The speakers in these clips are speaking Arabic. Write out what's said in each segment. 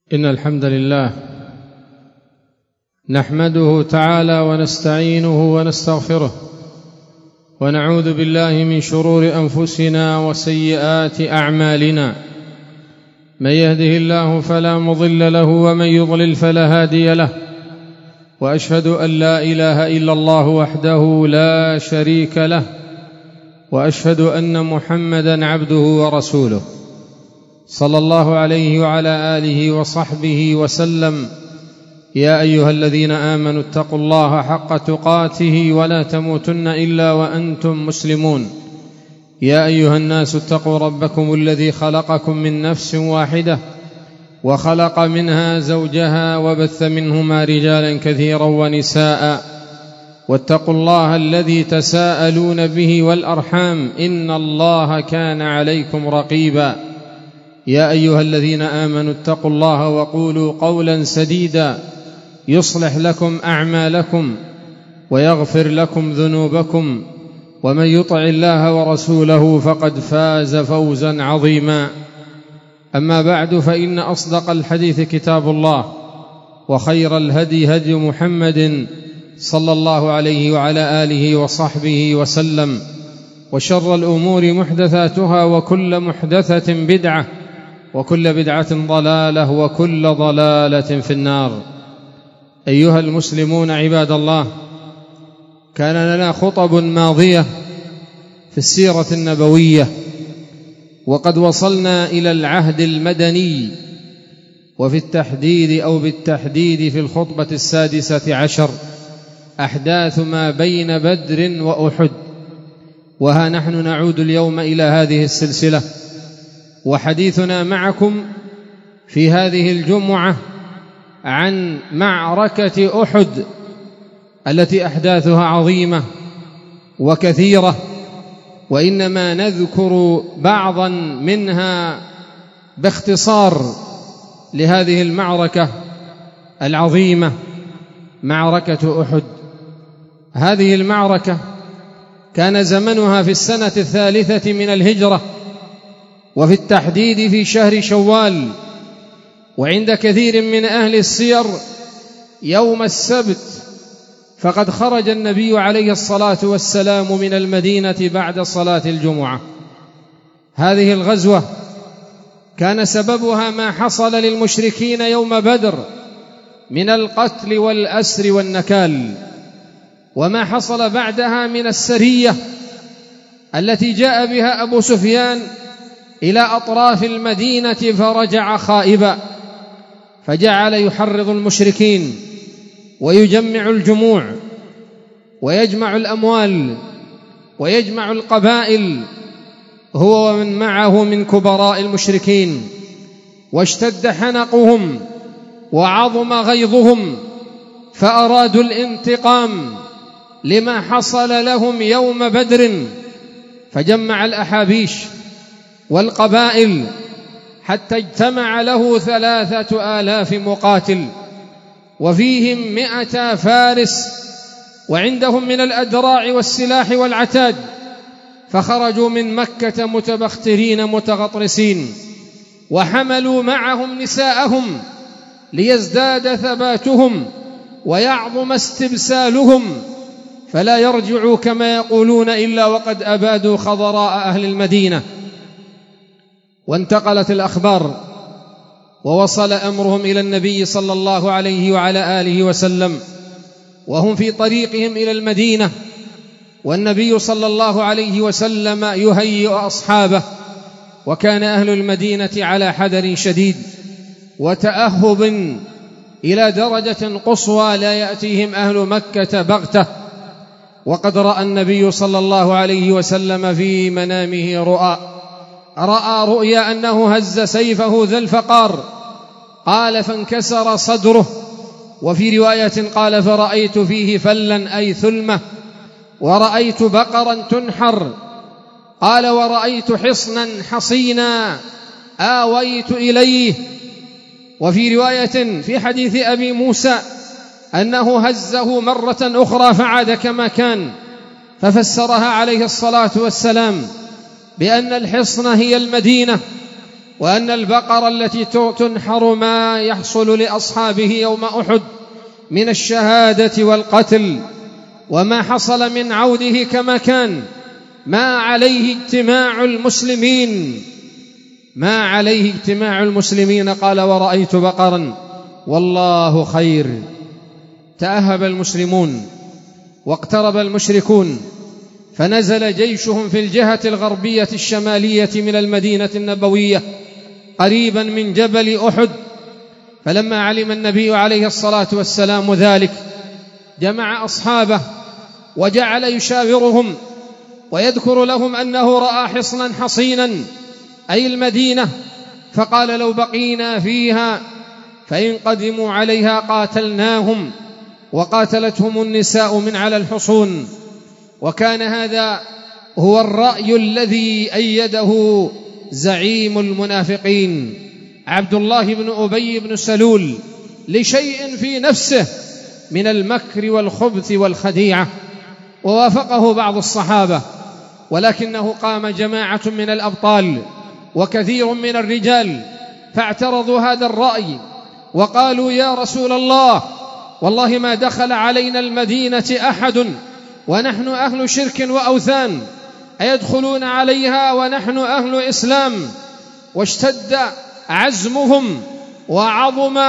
إن الحمد لله نحمده تعالى ونستعينه ونستغفره ونعوذ بالله من شرور أنفسنا وسيئات أعمالنا. من يهده الله فلا مضل له ومن يضلل فلا هادي له، وأشهد أن لا إله إلا الله وحده لا شريك له، وأشهد أن محمدًا عبده ورسوله صلى الله عليه وعلى آله وصحبه وسلم. يا أيها الذين آمنوا اتقوا الله حق تقاته ولا تموتن إلا وأنتم مسلمون. يا أيها الناس اتقوا ربكم الذي خلقكم من نفس واحدة وخلق منها زوجها وبث منهما رجالا كثيرا ونساء، واتقوا الله الذي تساءلون به والأرحام إن الله كان عليكم رقيبا. يا أيها الذين آمنوا اتقوا الله وقولوا قولا سديدا يصلح لكم أعمالكم ويغفر لكم ذنوبكم، ومن يطع الله ورسوله فقد فاز فوزا عظيما. أما بعد، فإن أصدق الحديث كتاب الله، وخير الهدي هدي محمد صلى الله عليه وعلى آله وصحبه وسلم، وشر الأمور محدثاتها، وكل محدثة بدعة، وكل بدعة ضلالة، وكل ضلالة في النار. أيها المسلمون عباد الله، كان لنا خطب ماضية في السيرة النبوية، وقد وصلنا إلى العهد المدني، وفي التحديد أو بالتحديد في الخطبة 16 أحداث ما بين بدر وأحد. وها نحن نعود اليوم إلى هذه السلسلة، وحديثنا معكم في هذه الجمعة عن معركة أحد التي أحداثها عظيمة وكثيرة، وإنما نذكر بعضا منها باختصار لهذه المعركة العظيمة، معركة أحد. هذه المعركة كان زمنها في السنة 3 من الهجرة، وفي التحديد في شهر شوال، وعند كثير من أهل السير يوم السبت، فقد خرج النبي عليه الصلاة والسلام من المدينة بعد صلاة الجمعة. هذه الغزوة كان سببها ما حصل للمشركين يوم بدر من القتل والأسر والنكال، وما حصل بعدها من السرية التي جاء بها أبو سفيان إلى أطراف المدينة فرجع خائبا، فجعل يحرض المشركين ويجمع الجموع ويجمع الأموال ويجمع القبائل هو ومن معه من كبراء المشركين، واشتد حنقهم وعظم غيظهم، فأرادوا الانتقام لما حصل لهم يوم بدر، فجمع الأحابيش والقبائل حتى اجتمع له 3000 مقاتل، وفيهم 100 فارس، وعندهم من الأدراع والسلاح والعتاد، فخرجوا من مكة متبخترين متغطرسين، وحملوا معهم نساءهم ليزداد ثباتهم ويعظم استبسالهم، فلا يرجعوا كما يقولون إلا وقد أبادوا خضراء أهل المدينة. وانتقلت الأخبار ووصل أمرهم إلى النبي صلى الله عليه وعلى آله وسلم، وهم في طريقهم إلى المدينة، والنبي صلى الله عليه وسلم يهيئ أصحابه، وكان أهل المدينة على حذر شديد وتأهب إلى درجة قصوى لا يأتيهم أهل مكة بغتة. وقد رأى النبي صلى الله عليه وسلم في منامه رأى رؤيا أنه هز سيفه ذا الفقار، قال فانكسر صدره، وفي رواية قال فرأيت فيه فلا أي ثلمة، ورأيت بقرا تنحر، قال ورأيت حصنا حصينا آويت إليه. وفي رواية في حديث أبي موسى أنه هزه مرة أخرى فعاد كما كان، ففسرها عليه الصلاة والسلام بأن الحصن هي المدينة، وأن البقرة التي تنحر ما يحصل لأصحابه يوم أحد من الشهادة والقتل وما حصل من عوده كما كان، ما عليه اجتماع المسلمين قال: ورأيت بقرا والله خير. تأهب المسلمون واقترب المشركون، فنزل جيشهم في الجهة الغربية الشمالية من المدينة النبوية قريبا من جبل أحد. فلما علم النبي عليه الصلاة والسلام ذلك جمع أصحابه وجعل يشاورهم ويذكر لهم أنه رأى حصنا حصينا، أي المدينة، فقال: لو بقينا فيها فإن قدموا عليها قاتلناهم، وقاتلتهم النساء من على الحصون. وكان هذا هو الرأي الذي أيده زعيم المنافقين عبد الله بن أبي بن سلول لشيء في نفسه من المكر والخبث والخديعة، ووافقه بعض الصحابة، ولكنه قام جماعة من الأبطال وكثير من الرجال فاعترضوا هذا الرأي وقالوا: يا رسول الله، والله ما دخل علينا المدينة أحد ونحن أهل شرك وأوثان، أيدخلون عليها ونحن أهل إسلام؟ واشتد عزمهم وعظم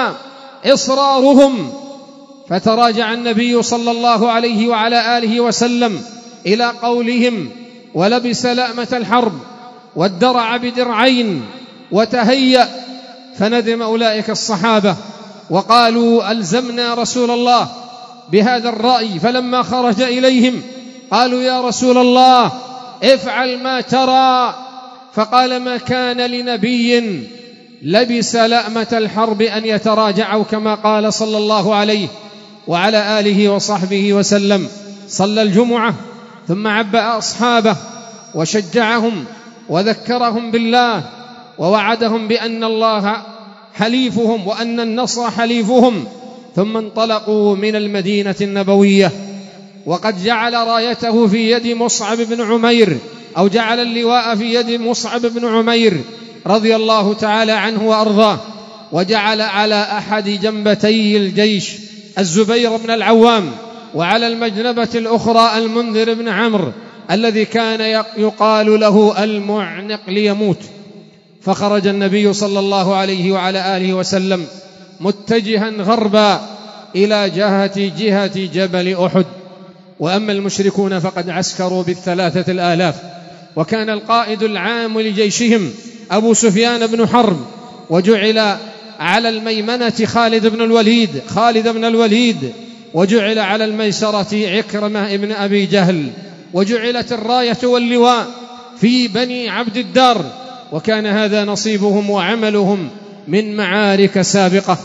إصرارهم، فتراجع النبي صلى الله عليه وعلى آله وسلم إلى قولهم ولبس لأمة الحرب وادرع بدرعين وتهيأ. فندم أولئك الصحابة وقالوا: ألزمنا رسول الله بهذا الرأي. فلما خرج إليهم قالوا: يا رسول الله، افعل ما ترى. فقال: ما كان لنبي لبس لأمة الحرب أن يتراجعوا، كما قال صلى الله عليه وعلى آله وصحبه وسلم. صلى الجمعة ثم عبأ أصحابه وشجعهم وذكرهم بالله ووعدهم بأن الله حليفهم وأن النصر حليفهم، ثم انطلقوا من المدينة النبوية. وقد جعل رايته في يد مصعب بن عمير، أو جعل اللواء في يد مصعب بن عمير رضي الله تعالى عنه وأرضاه، وجعل على أحد جنبتي الجيش الزبير بن العوام، وعلى المجنبة الأخرى المنذر بن عمرو الذي كان يقال له المعنق ليموت. فخرج النبي صلى الله عليه وعلى آله وسلم متجها غربا إلى جهة جبل أحد. وأما المشركون فقد عسكروا ب3,000، وكان القائد العام لجيشهم أبو سفيان بن حرب، وجعل على الميمنة خالد بن الوليد، وجعل على الميسرة عكرمة ابن أبي جهل، وجعلت الراية واللواء في بني عبد الدار. وكان هذا نصيبهم وعملهم من معارك سابقة.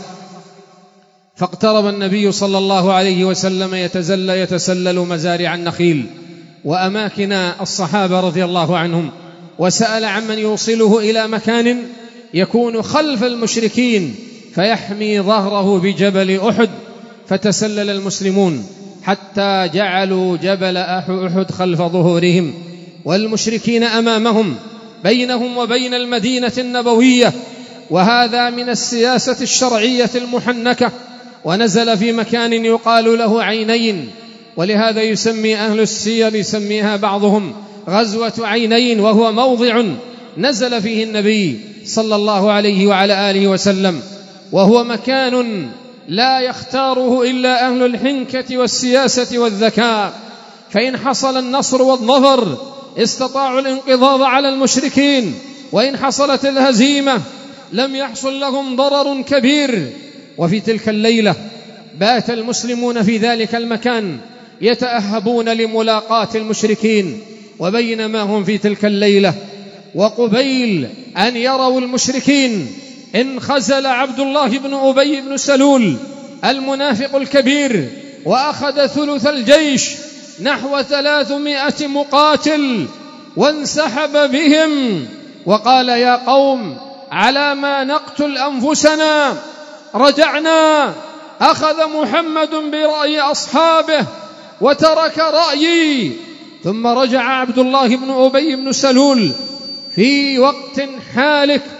فاقترب النبي صلى الله عليه وسلم يتسلل مزارع النخيل وأماكن الصحابة رضي الله عنهم، وسأل عمن يوصله إلى مكان يكون خلف المشركين فيحمي ظهره بجبل أحد. فتسلل المسلمون حتى جعلوا جبل أحد خلف ظهورهم والمشركين أمامهم، بينهم وبين المدينة النبوية. وهذا من السياسة الشرعية المحنكة. ونزل في مكان يقال له عينين، ولهذا يسمي أهل السير يسميها بعضهم غزوة عينين، وهو موضع نزل فيه النبي صلى الله عليه وعلى آله وسلم، وهو مكان لا يختاره إلا أهل الحنكة والسياسة والذكاء. فإن حصل النصر والظفر استطاعوا الانقضاض على المشركين، وإن حصلت الهزيمة لم يحصل لهم ضرر كبير. وفي تلك الليلة بات المسلمون في ذلك المكان يتأهبون لملاقاة المشركين. وبينما هم في تلك الليلة وقبيل أن يروا المشركين انخزل عبد الله بن أبي بن سلول المنافق الكبير، وأخذ ثلث الجيش نحو 300 مقاتل وانسحب بهم وقال: يا قوم، على ما نقتل أنفسنا؟ رجعنا. أخذ محمد برأي أصحابه وترك رأيي. ثم رجع عبد الله بن أبي بن سلول في وقت حالك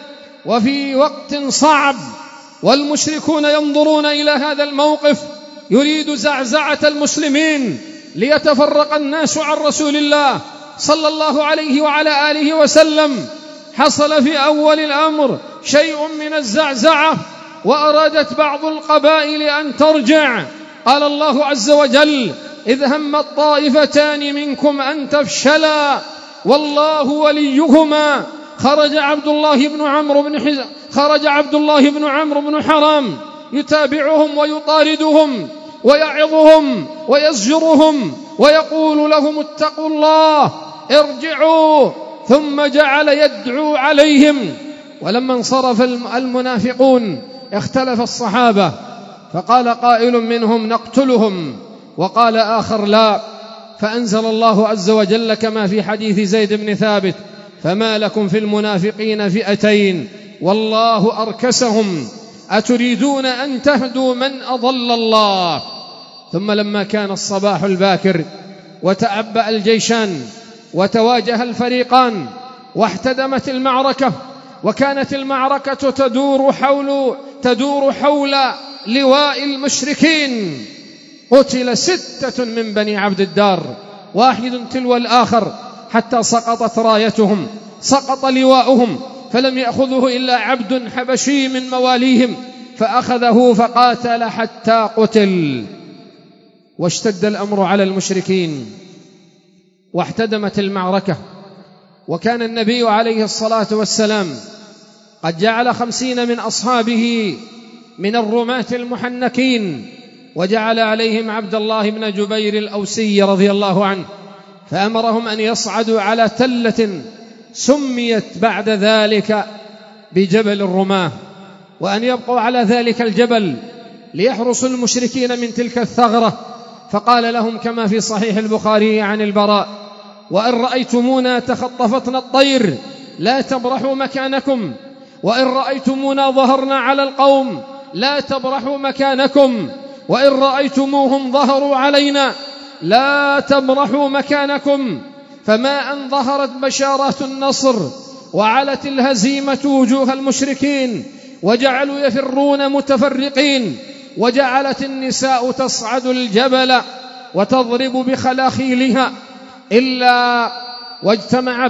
وفي وقت صعب، والمشركون ينظرون إلى هذا الموقف، يريد زعزعة المسلمين ليتفرق الناس عن رسول الله صلى الله عليه وعلى آله وسلم. حصل في أول الأمر شيء من الزعزعة، وأرادت بعض القبائل أن ترجع. قال الله عز وجل: إذ همت طائفتان منكم أن تفشلا والله وليهما. خرج عبد الله بن عمرو بن حرام يتابعهم ويطاردهم ويعظهم ويزجرهم ويقول لهم: اتقوا الله، ارجعوا. ثم جعل يدعو عليهم. ولما انصرف المنافقون اختلف الصحابة، فقال قائل منهم: نقتلهم، وقال آخر: لا. فأنزل الله عز وجل كما في حديث زيد بن ثابت: فما لكم في المنافقين فئتين والله أركسهم أتريدون أن تهدوا من أضل الله. ثم لما كان الصباح الباكر وتعبأ الجيشان وتواجه الفريقان واحتدمت المعركة، وكانت المعركة تدور حول لواء المشركين، قتل 6 من بني عبد الدار، واحد تلو الآخر، حتى سقطت رايتهم، سقط لواؤهم، فلم يأخذه إلا عبد حبشي من مواليهم، فأخذه فقاتل حتى قتل. واشتد الأمر على المشركين واحتدمت المعركة. وكان النبي عليه الصلاة والسلام قد جعل 50 من أصحابه من الرماة المحنكين، وجعل عليهم عبد الله بن جبير الأوسي رضي الله عنه، فأمرهم أن يصعدوا على تلة سميت بعد ذلك بجبل الرماة، وأن يبقوا على ذلك الجبل ليحرسوا المشركين من تلك الثغرة. فقال لهم كما في صحيح البخاري عن البراء: وإن رأيتمونا تخطفتنا الطير لا تبرحوا مكانكم، وإن رأيتمونا ظهرنا على القوم لا تبرحوا مكانكم، وإن رأيتموهم ظهروا علينا لا تبرحوا مكانكم. فما أن ظهرت بشارات النصر وعلت الهزيمة وجوه المشركين، وجعلوا يفرون متفرقين، وجعلت النساء تصعد الجبل وتضرب بخلاخيلها، إلا واجتمع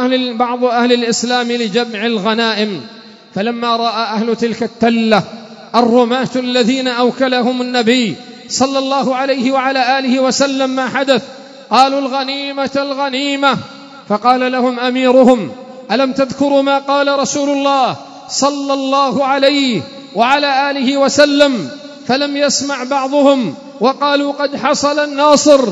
بعض أهل الإسلام لجمع الغنائم. فلما رأى أهل تلك التلة الرماة الذين أوكلهم النبي صلى الله عليه وعلى آله وسلم ما حدث، قالوا: الغنيمة الغنيمة. فقال لهم أميرهم: ألم تذكروا ما قال رسول الله صلى الله عليه وعلى آله وسلم؟ فلم يسمع بعضهم، وقالوا: قد حصل الناصر،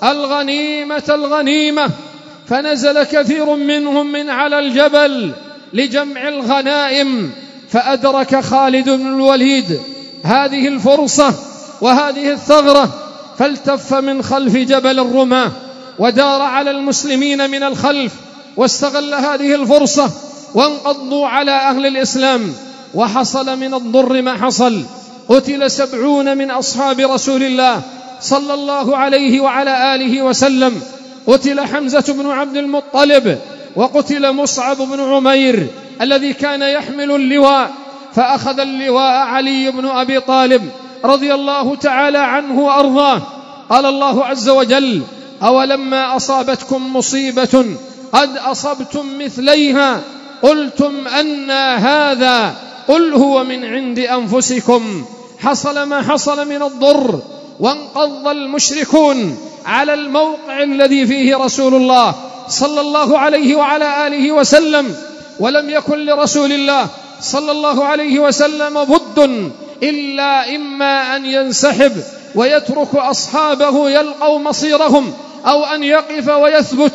الغنيمة الغنيمة. فنزل كثير منهم من على الجبل لجمع الغنائم، فأدرك خالد بن الوليد هذه الفرصة وهذه الثغرة، فالتف من خلف جبل الرماة ودار على المسلمين من الخلف، واستغل هذه الفرصة وانقضوا على أهل الإسلام. وحصل من الضر ما حصل، قتل 70 من أصحاب رسول الله صلى الله عليه وعلى آله وسلم. قتل حمزة بن عبد المطلب، وقتل مصعب بن عمير الذي كان يحمل اللواء، فأخذ اللواء علي بن أبي طالب رضي الله تعالى عنه وأرضاه. قال الله عز وجل: أولما أصابتكم مصيبة قد أصبتم مثليها قلتم أنى هذا قل هو من عند أنفسكم. حصل ما حصل من الضر، وانقض المشركون على الموقع الذي فيه رسول الله صلى الله عليه وعلى آله وسلم، ولم يكن لرسول الله صلى الله عليه وسلم بد إلا إما أن ينسحب ويترك أصحابه يلقوا مصيرهم، أو أن يقف ويثبت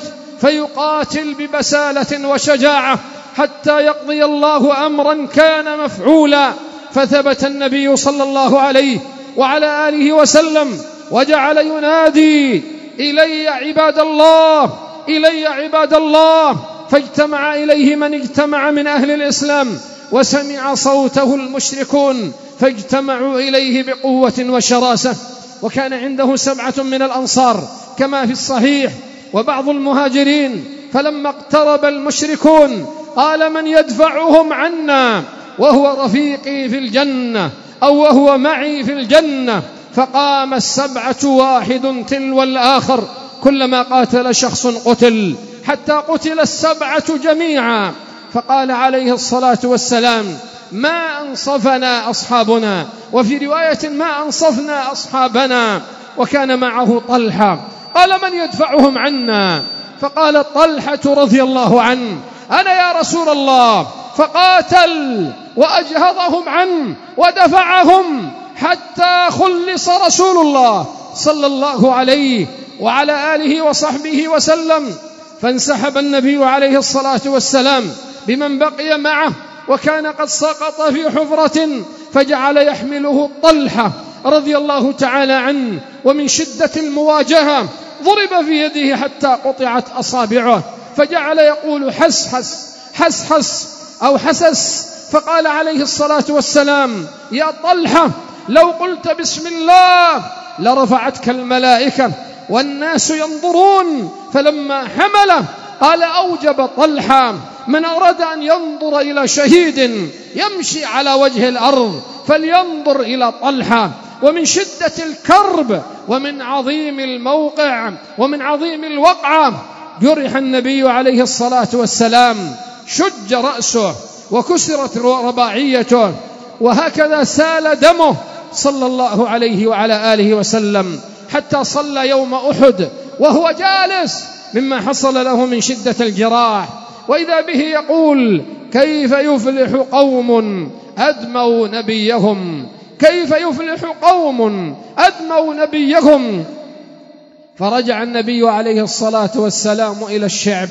فيقاتل ببسالة وشجاعة حتى يقضي الله أمرا كان مفعولا. فثبت النبي صلى الله عليه وعلى آله وسلم وجعل ينادي: إلي عباد الله، إلي عباد الله. فاجتمع إليه من اجتمع من أهل الإسلام، وسمع صوته المشركون فاجتمعوا إليه بقوة وشراسة. وكان عنده 7 من الأنصار كما في الصحيح، وبعض المهاجرين. فلما اقترب المشركون قال من يدفعهم عنا وهو رفيقي في الجنة أو وهو معي في الجنة؟ فقام السبعة واحد تلو الآخر، كلما قاتل شخص قتل، حتى قتل السبعة جميعا. فقال عليه الصلاة والسلام ما أنصفنا أصحابنا، وفي رواية ما أنصفنا أصحابنا. وكان معه طلحة، قال من يدفعهم عنا؟ فقال طلحة رضي الله عنه أنا يا رسول الله، فقاتل وأجهضهم عنه ودفعهم حتى خلص رسول الله صلى الله عليه وعلى آله وصحبه وسلم. فانسحب النبي عليه الصلاة والسلام بمن بقي معه، وكان قد سقط في حفرة، فجعل يحمله طلحة رضي الله تعالى عنه، ومن شدة المواجهة ضرب في يده حتى قطعت أصابعه، فجعل يقول حس حس حس حس أو حسس. فقال عليه الصلاة والسلام يا طلحة لو قلت بسم الله لرفعتك الملائكة والناس ينظرون. فلما حمله قال أوجب طلحة من أراد أن ينظر إلى شهيد يمشي على وجه الأرض فلينظر إلى طلحة. ومن شدة الكرب ومن عظيم الموقع ومن عظيم الوقعة جرح النبي عليه الصلاة والسلام، شج رأسه وكسرت رباعيته، وهكذا سال دمه صلى الله عليه وعلى آله وسلم، حتى صلى يوم أحد وهو جالس مما حصل له من شدة الجراح. وإذا به يقول كيف يفلح قوم أدموا نبيهم، كيف يفلح قوم أدموا نبيهم. فرجع النبي عليه الصلاة والسلام إلى الشعب،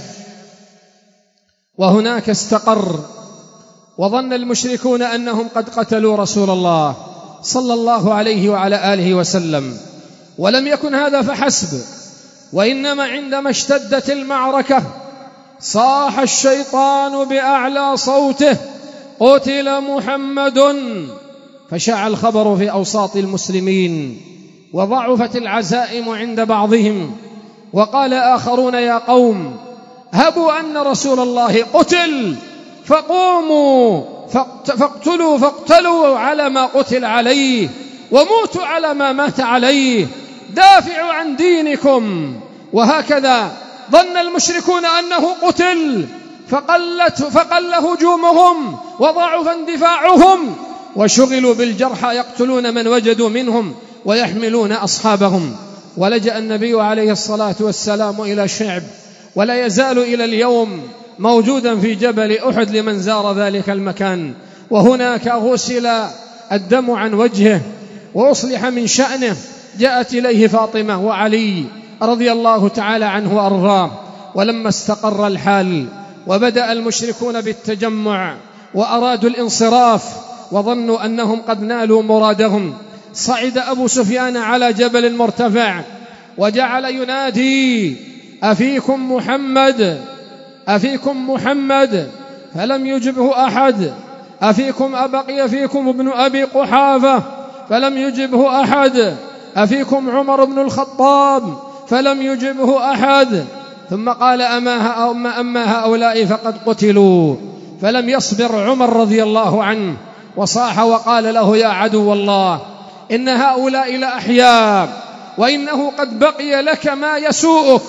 وهناك استقر، وظن المشركون أنهم قد قتلوا رسول الله صلى الله عليه وعلى آله وسلم. ولم يكن هذا فحسب، وإنما عندما اشتدت المعركة صاح الشيطان بأعلى صوته قتل محمد، فشاع الخبر في أوساط المسلمين، وضعفت العزائم عند بعضهم، وقال آخرون يا قوم هبوا أن رسول الله قتل، فقوموا فاقتلوا على ما قتل عليه، وموتوا على ما مات عليه، دافعوا عن دينكم. وهكذا ظن المشركون أنه قتل، فقل هجومهم وضعف اندفاعهم، وشغلوا بالجرحى يقتلون من وجدوا منهم ويحملون أصحابهم. ولجأ النبي عليه الصلاة والسلام إلى شعب، ولا يزال إلى اليوم موجودا في جبل أحد لمن زار ذلك المكان. وهناك غسل الدم عن وجهه وأصلح من شأنه. جاءت إليه فاطمة وعلي رضي الله تعالى عنه وأرضاه. ولما استقر الحال وبدأ المشركون بالتجمع وأرادوا الانصراف وظنوا أنهم قد نالوا مرادهم، صعد أبو سفيان على جبل مرتفع وجعل ينادي أفيكم محمد أفيكم محمد، فلم يجبه أحد. أفيكم أبقي فيكم ابن أبي قحافة، فلم يجبه أحد. أفيكم عمر بن الخطاب، فلم يجبه أحد. ثم قال أما هؤلاء فقد قتلوا. فلم يصبر عمر رضي الله عنه وصاح وقال له يا عدو الله إن هؤلاء لأحياء، وإنه قد بقي لك ما يسوءك.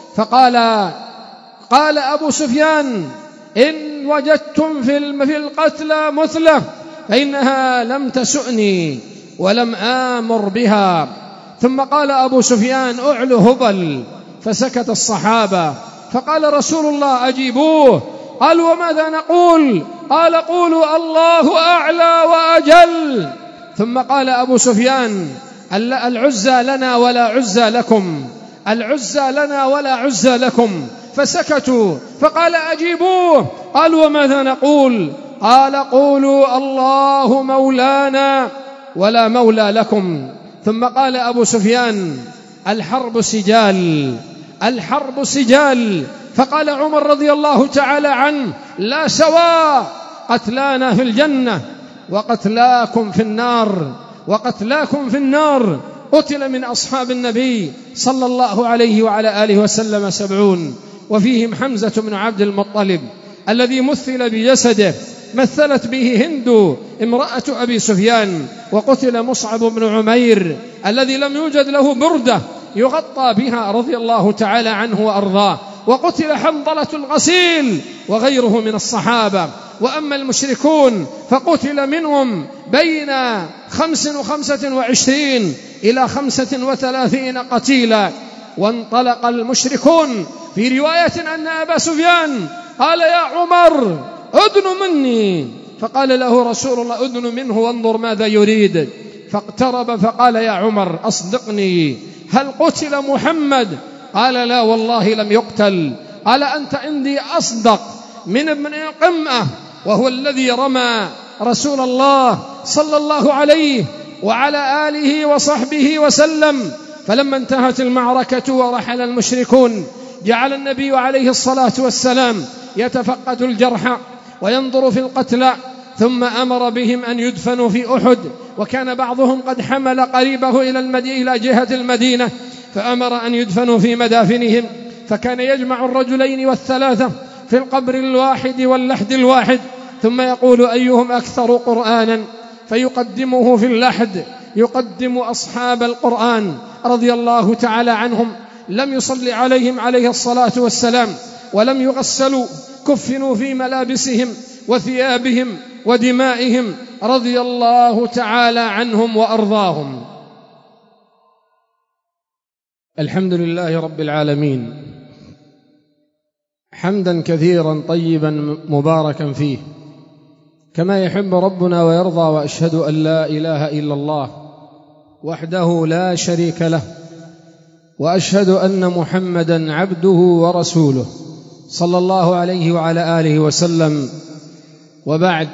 قال أبو سفيان إن وجدتم في القتلى مثله فإنها لم تسؤني ولم آمر بها. ثم قال أبو سفيان أعلو هبل، فسكت الصحابة. فقال رسول الله أجيبوه. قالوا وماذا نقول؟ قال قولوا الله أعلى وأجل. ثم قال أبو سفيان العزى لنا ولا عزى لكم، العزى لنا ولا عزى لكم. فسكتوا. فقال أجيبوه. قالوا وماذا نقول؟ قال قولوا الله مولانا ولا مولى لكم. ثم قال أبو سفيان الحرب سجال، الحرب سجال. فقال عمر رضي الله تعالى عنه لا سواء، قتلانا في الجنة وقتلاكم في النار، وقتلاكم في النار. قتل من أصحاب النبي صلى الله عليه وعلى آله وسلم 70، وفيهم حمزة بن عبد المطلب الذي مثل بجسده، مثلت به هند امرأة أبي سفيان، وقتل مصعب بن عمير الذي لم يوجد له بردة يغطى بها رضي الله تعالى عنه وأرضاه، وقتل حنظلة الغسيل وغيره من الصحابة. وأما المشركون فقتل منهم بين 25 إلى 35 قتيلا. وانطلق المشركون، في رواية أن أبا سفيان قال يا عمر أدن مني، فقال له رسول الله أدن منه وانظر ماذا يريد. فاقترب فقال يا عمر أصدقني، هل قتل محمد؟ قال لا والله لم يقتل. قال أنت عندي أصدق من ابن قمأة، وهو الذي رمى رسول الله صلى الله عليه وعلى آله وصحبه وسلم. فلما انتهت المعركة ورحل المشركون، جعل النبي عليه الصلاة والسلام يتفقد الجرحى وينظر في القتلى، ثم أمر بهم أن يدفنوا في أحد، وكان بعضهم قد حمل قريبه إلى جهة المدينة، فأمر أن يدفنوا في مدافنهم. فكان يجمع الرجلين والثلاثة في القبر الواحد واللحد الواحد، ثم يقول أيهم أكثر قرآنا فيقدمه في اللحد، يقدم أصحاب القرآن رضي الله تعالى عنهم. لم يصلي عليهم عليه الصلاة والسلام، ولم يغسلوا، كفنوا في ملابسهم وثيابهم ودمائهم رضي الله تعالى عنهم وأرضاهم. الحمد لله رب العالمين، حمدا كثيرا طيبا مباركا فيه، كما يحب ربنا ويرضى. وأشهد أن لا إله إلا الله وحده لا شريك له، وأشهد أن محمدا عبده ورسوله صلى الله عليه وعلى آله وسلم. وبعد،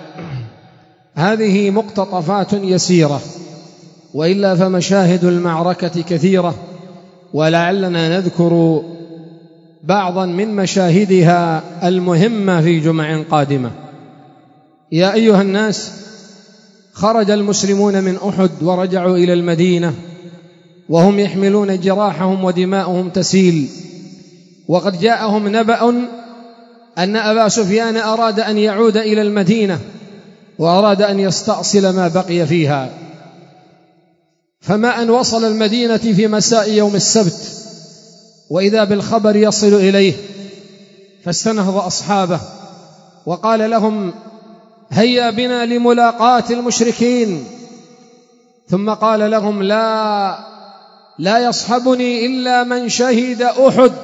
هذه مقتطفات يسيرة، وإلا فمشاهد المعركة كثيرة، ولعلنا نذكر بعضا من مشاهدها المهمة في جمع قادمة. يا أيها الناس، خرج المسلمون من أحد ورجعوا إلى المدينة وهم يحملون جراحهم ودماؤهم تسيل، وقد جاءهم نبأ أن أبا سفيان أراد أن يعود إلى المدينة وأراد أن يستأصل ما بقي فيها. فما أن وصل المدينة في مساء يوم السبت، وإذا بالخبر يصل إليه، فاستنهض أصحابه وقال لهم هيا بنا لملاقاة المشركين. ثم قال لهم لا يصحبني إلا من شهد أحد.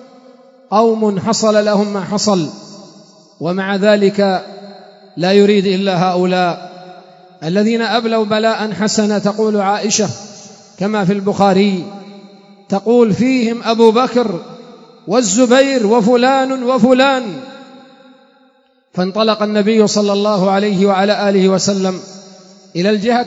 قوم حصل لهم ما حصل، ومع ذلك لا يريد إلا هؤلاء الذين أبلوا بلاء حسنا. تقول عائشة كما في البخاري، تقول فيهم أبو بكر والزبير وفلان وفلان. فانطلق النبي صلى الله عليه وعلى آله وسلم إلى الجهة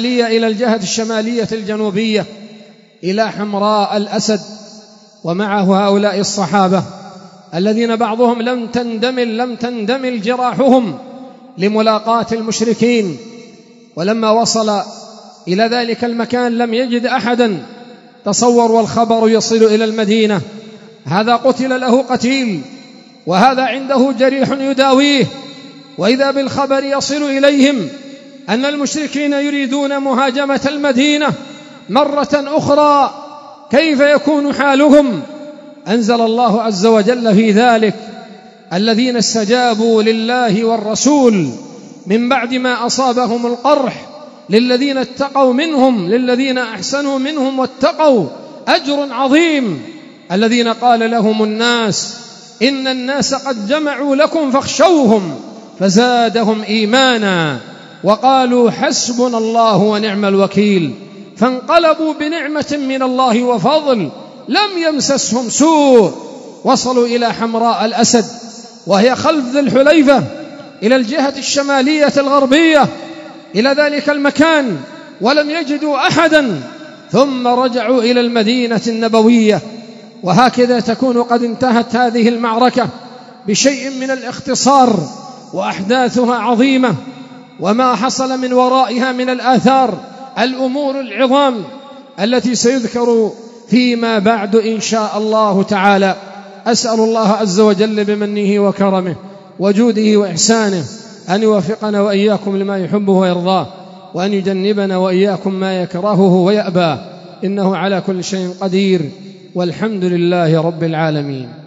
الشمالية الجنوبية، إلى حمراء الأسد، ومعه هؤلاء الصحابة الذين بعضهم لم تندمل جراحهم لملاقاة المشركين. ولما وصل إلى ذلك المكان لم يجد أحدا. تصور والخبر يصل إلى المدينة، هذا قتل له قتيل، وهذا عنده جريح يداويه، وإذا بالخبر يصل إليهم أن المشركين يريدون مهاجمة المدينة مرة أخرى. كيف يكون حالهم؟ أنزل الله عز وجل في ذلك الذين استجابوا لله والرسول من بعد ما أصابهم القرح للذين اتقوا منهم، للذين أحسنوا منهم واتقوا أجر عظيم. الذين قال لهم الناس إن الناس قد جمعوا لكم فاخشوهم فزادهم إيمانا وقالوا حسبنا الله ونعم الوكيل. فانقلبوا بنعمة من الله وفضل لم يمسسهم سوء، وصلوا إلى حمراء الأسد وهي خلف ذي الحليفة، إلى الجهة الشمالية الغربية، إلى ذلك المكان، ولم يجدوا أحدا. ثم رجعوا إلى المدينة النبوية. وهكذا تكون قد انتهت هذه المعركة بشيء من الاختصار، وأحداثها عظيمة، وما حصل من ورائها من الآثار الأمور العظام التي سيذكر فيما بعد إن شاء الله تعالى. أسأل الله عز وجل بمنه وكرمه وجوده وإحسانه أن يوفقنا وإياكم لما يحبه ويرضاه، وأن يجنبنا وإياكم ما يكرهه ويأباه، إنه على كل شيء قدير، والحمد لله رب العالمين.